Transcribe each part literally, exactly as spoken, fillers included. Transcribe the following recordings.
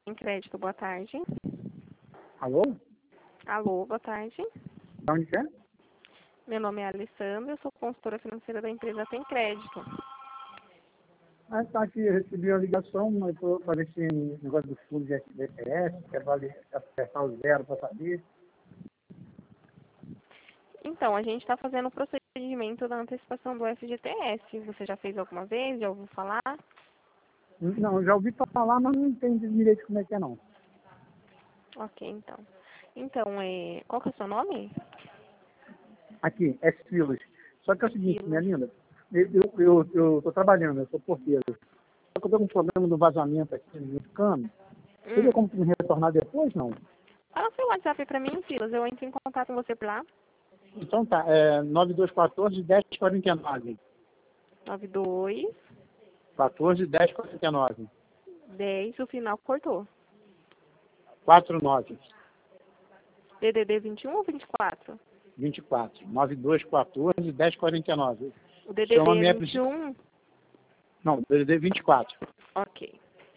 Tem crédito, boa tarde. Alô? Alô, boa tarde. De onde que é? Meu nome é Alessandra, eu sou consultora financeira da empresa Tem Crédito. Ah, tá aqui, eu recebi a ligação, mas estou para esse negócio do fundo de F G T S, quero vale apertar o zero para saber. Então, a gente está fazendo o procedimento da antecipação do F G T S. Você já fez alguma vez? Já ouviu falar? Não, já ouvi falar, mas não entendi direito como é que é, não. Ok, então. Então, é... qual que é o seu nome? Aqui, é Silas. Só que é o seguinte, minha Silas. linda, eu estou eu, eu, trabalhando, eu sou porteiro. Só que eu estou com um problema do vazamento aqui no cano. Teria Hum. como me retornar depois, não? Fala seu WhatsApp para mim, Silas. Eu entro em contato com você por lá. Então tá, é nove dois um quatro, um zero quatro nove. nove dois quatorze, dez, quarenta e nove. dez, o final cortou. quarenta e nove. D D D vinte e um ou vinte e quatro? vinte e quatro. nove dois um quatro, dez, quarenta e nove. O D D Seu D nome é é... vinte e um? Não, D D D vinte e quatro. Ok.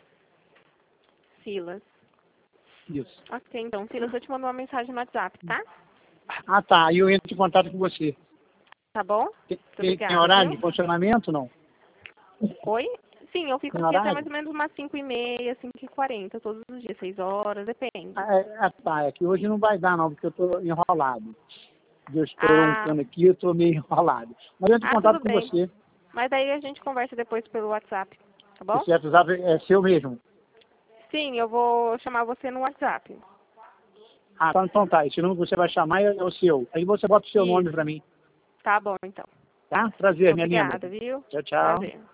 Silas. Isso. Ok, então, Silas, eu te mando uma mensagem no WhatsApp, tá? Ah, tá. Aí eu entro em contato com você. Tá bom? Tem, Muito tem, tem obrigada, horário viu? de funcionamento, não? Oi? Sim, eu fico Tem aqui até mais horário? ou menos umas cinco e meia, cinco e quarenta, todos os dias, seis horas, depende. Ah, é, ah, tá. É que hoje não vai dar, não, porque eu estou enrolado. Eu estourou um Ah, cano aqui, eu estou meio enrolado. Mas eu entro em ah, contato tudo com bem. você. Mas daí a gente conversa depois pelo WhatsApp, tá bom? Esse WhatsApp é seu mesmo. Sim, eu vou chamar você no WhatsApp. Ah, então, então tá. Esse número que você vai chamar é o seu. Aí você bota o seu nome Isso. para mim. Tá bom, então. Tá? Prazer, minha linda. Obrigada, viu? Tchau, tchau. Prazer.